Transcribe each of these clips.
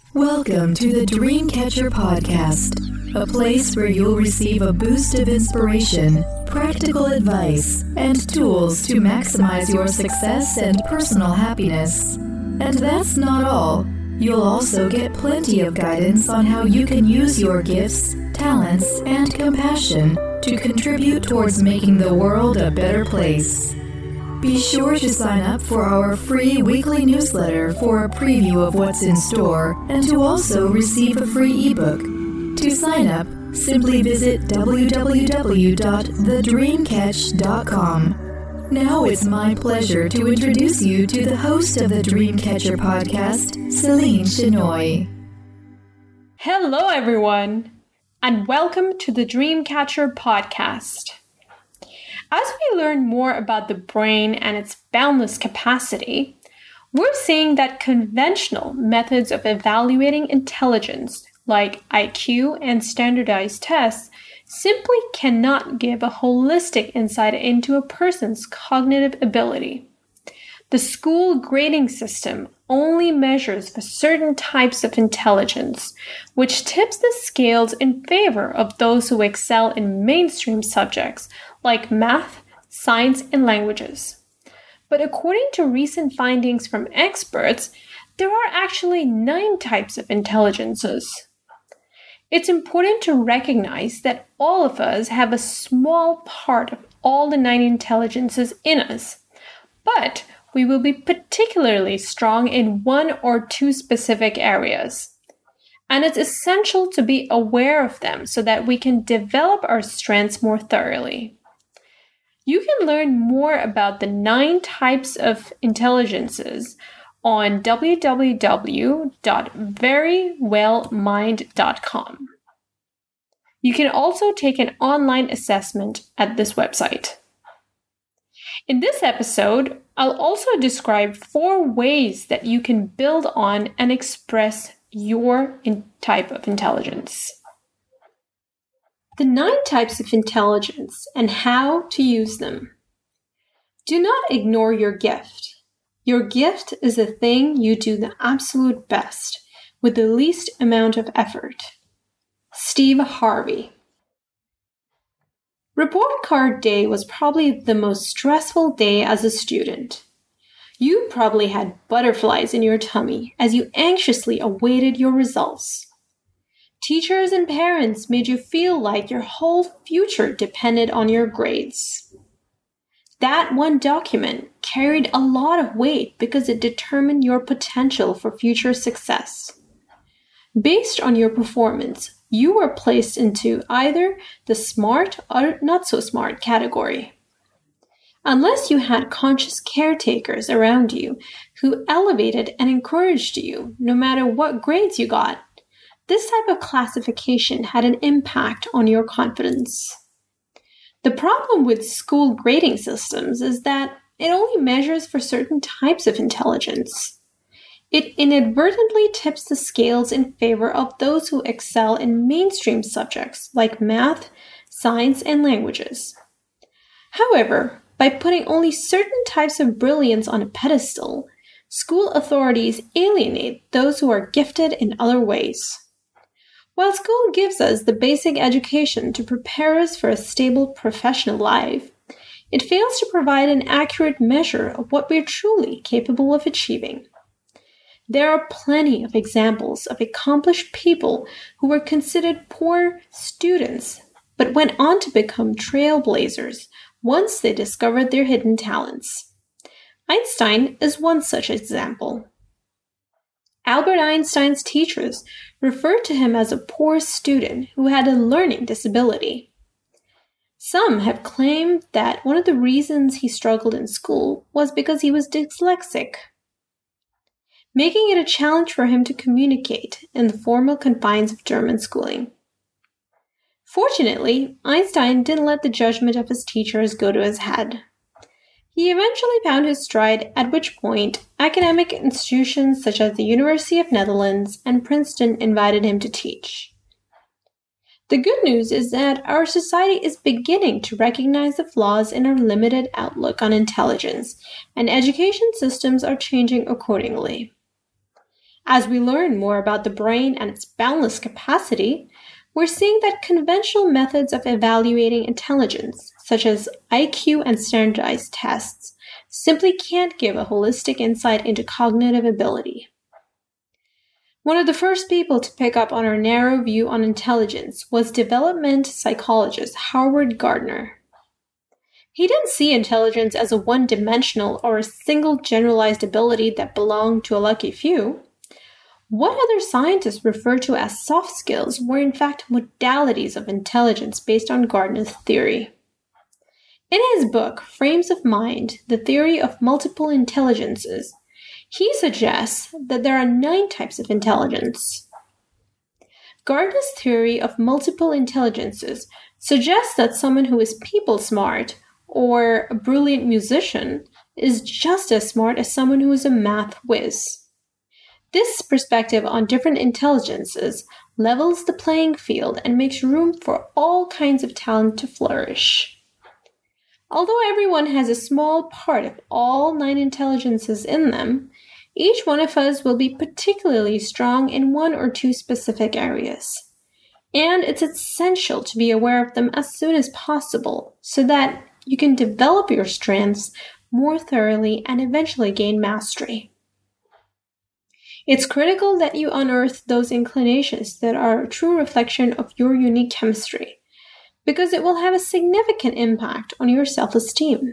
Welcome to the Dreamcatcher Podcast, a place where you'll receive a boost of inspiration, practical advice, and tools to maximize your success and personal happiness. And that's not all. You'll also get plenty of guidance on how you can use your gifts, talents, and compassion to contribute towards making the world a better place. Be sure to sign up for our free weekly newsletter for a preview of what's in store and to also receive a free ebook. To sign up, simply visit www.thedreamcatch.com. Now it's my pleasure to introduce you to the host of the Dreamcatcher podcast, Celine Chenoy. Hello everyone, and welcome to the Dreamcatcher podcast. As we learn more about the brain and its boundless capacity, we're seeing that conventional methods of evaluating intelligence, like IQ and standardized tests, simply cannot give a holistic insight into a person's cognitive ability. The school grading system only measures for certain types of intelligence, which tips the scales in favor of those who excel in mainstream subjects like math, science, and languages. But according to recent findings from experts, there are actually 9 types of intelligences. It's important to recognize that all of us have a small part of all the 9 intelligences in us, but we will be particularly strong in 1 or 2 specific areas. And it's essential to be aware of them so that we can develop our strengths more thoroughly. You can learn more about the 9 types of intelligences on www.verywellmind.com. You can also take an online assessment at this website. In this episode, I'll also describe 4 ways that you can build on and express your type of intelligence. The 9 types of intelligence and how to use them. Do not ignore your gift. Your gift is the thing you do the absolute best with the least amount of effort. Steve Harvey. Report card day was probably the most stressful day as a student. You probably had butterflies in your tummy as you anxiously awaited your results. Teachers and parents made you feel like your whole future depended on your grades. That one document carried a lot of weight because it determined your potential for future success. Based on your performance, you were placed into either the smart or not so smart category. Unless you had conscious caretakers around you who elevated and encouraged you no matter what grades you got, this type of classification had an impact on your confidence. The problem with school grading systems is that it only measures for certain types of intelligence. It inadvertently tips the scales in favor of those who excel in mainstream subjects like math, science, and languages. However, by putting only certain types of brilliance on a pedestal, school authorities alienate those who are gifted in other ways. While school gives us the basic education to prepare us for a stable professional life, it fails to provide an accurate measure of what we're truly capable of achieving. There are plenty of examples of accomplished people who were considered poor students, but went on to become trailblazers once they discovered their hidden talents. Einstein is one such example. Albert Einstein's teachers referred to him as a poor student who had a learning disability. Some have claimed that one of the reasons he struggled in school was because he was dyslexic, making it a challenge for him to communicate in the formal confines of German schooling. Fortunately, Einstein didn't let the judgment of his teachers go to his head. He eventually found his stride, at which point academic institutions such as the University of Netherlands and Princeton invited him to teach. The good news is that our society is beginning to recognize the flaws in our limited outlook on intelligence, and education systems are changing accordingly. As we learn more about the brain and its boundless capacity, we're seeing that conventional methods of evaluating intelligence, such as IQ and standardized tests, simply can't give a holistic insight into cognitive ability. One of the first people to pick up on our narrow view on intelligence was development psychologist Howard Gardner. He didn't see intelligence as a one-dimensional or a single generalized ability that belonged to a lucky few. What other scientists refer to as soft skills were in fact modalities of intelligence based on Gardner's theory. In his book, Frames of Mind, The Theory of Multiple Intelligences, he suggests that there are 9 types of intelligence. Gardner's theory of multiple intelligences suggests that someone who is people smart or a brilliant musician is just as smart as someone who is a math whiz. This perspective on different intelligences levels the playing field and makes room for all kinds of talent to flourish. Although everyone has a small part of all 9 intelligences in them, each one of us will be particularly strong in 1 or 2 specific areas. And it's essential to be aware of them as soon as possible so that you can develop your strengths more thoroughly and eventually gain mastery. It's critical that you unearth those inclinations that are a true reflection of your unique chemistry, because it will have a significant impact on your self-esteem.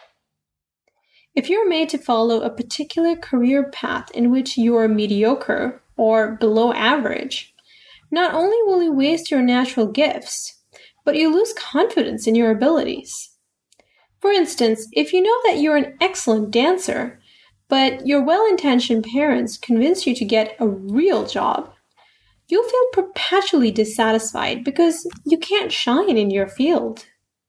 If you're made to follow a particular career path in which you are mediocre or below average, not only will you waste your natural gifts, but you lose confidence in your abilities. For instance, if you know that you're an excellent dancer, but your well-intentioned parents convince you to get a real job, you'll feel perpetually dissatisfied because you can't shine in your field.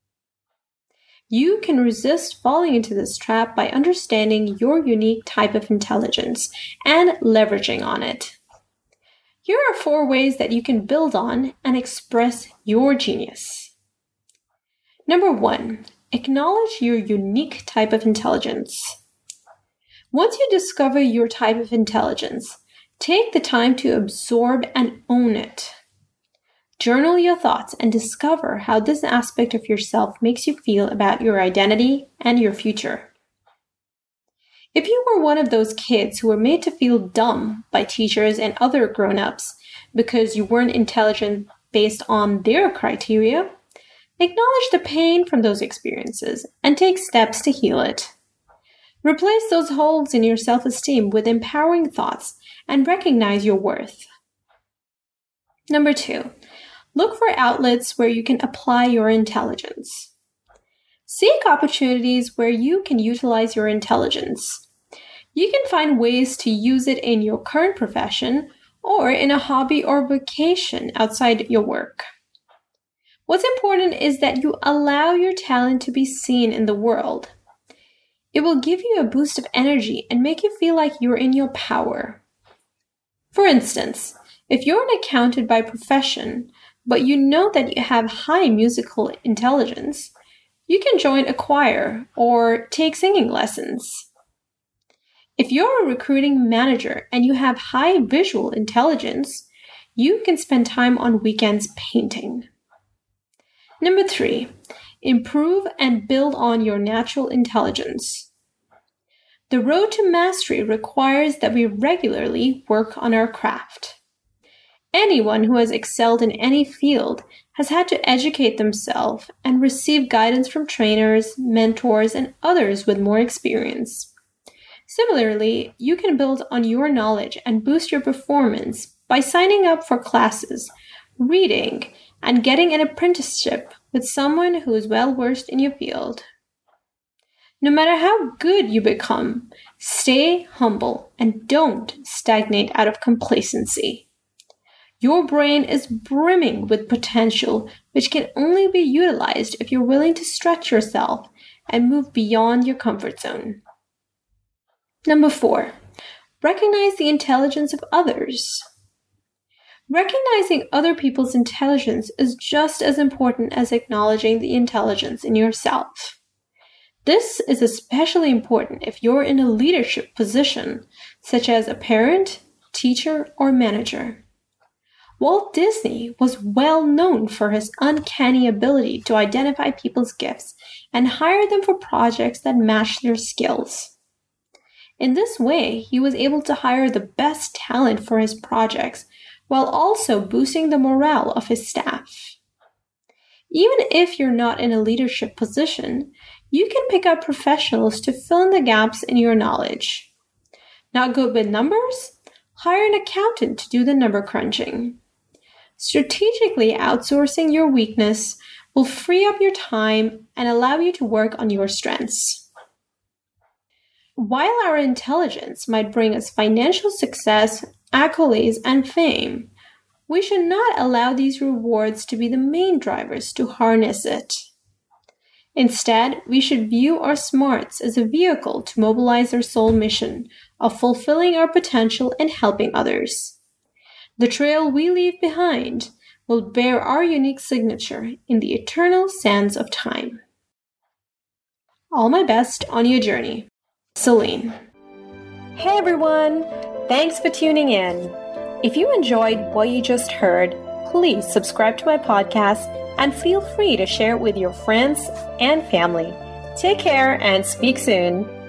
You can resist falling into this trap by understanding your unique type of intelligence and leveraging on it. Here are 4 ways that you can build on and express your genius. Number 1. Acknowledge your unique type of intelligence. Once you discover your type of intelligence, take the time to absorb and own it. Journal your thoughts and discover how this aspect of yourself makes you feel about your identity and your future. If you were one of those kids who were made to feel dumb by teachers and other grown-ups because you weren't intelligent based on their criteria, acknowledge the pain from those experiences and take steps to heal it. Replace those holes in your self-esteem with empowering thoughts and recognize your worth. Number 2, look for outlets where you can apply your intelligence. Seek opportunities where you can utilize your intelligence. You can find ways to use it in your current profession or in a hobby or vocation outside your work. What's important is that you allow your talent to be seen in the world. It will give you a boost of energy and make you feel like you're in your power. For instance, if you're an accountant by profession, but you know that you have high musical intelligence, you can join a choir or take singing lessons. If you're a recruiting manager and you have high visual intelligence, you can spend time on weekends painting. Number 3, improve and build on your natural intelligence. The road to mastery requires that we regularly work on our craft. Anyone who has excelled in any field has had to educate themselves and receive guidance from trainers, mentors, and others with more experience. Similarly, you can build on your knowledge and boost your performance by signing up for classes, reading, and getting an apprenticeship with someone who is well-versed in your field. No matter how good you become, stay humble and don't stagnate out of complacency. Your brain is brimming with potential, which can only be utilized if you're willing to stretch yourself and move beyond your comfort zone. Number 4, recognize the intelligence of others. Recognizing other people's intelligence is just as important as acknowledging the intelligence in yourself. This is especially important if you're in a leadership position, such as a parent, teacher, or manager. Walt Disney was well known for his uncanny ability to identify people's gifts and hire them for projects that matched their skills. In this way, he was able to hire the best talent for his projects while also boosting the morale of his staff. Even if you're not in a leadership position, you can pick up professionals to fill in the gaps in your knowledge. Not good with numbers? Hire an accountant to do the number crunching. Strategically outsourcing your weakness will free up your time and allow you to work on your strengths. While our intelligence might bring us financial success, accolades, and fame, we should not allow these rewards to be the main drivers to harness it. Instead, we should view our smarts as a vehicle to mobilize our sole mission of fulfilling our potential and helping others. The trail we leave behind will bear our unique signature in the eternal sands of time. All my best on your journey. Celine. Hey everyone! Thanks for tuning in. If you enjoyed what you just heard, please subscribe to my podcast and feel free to share it with your friends and family. Take care and speak soon.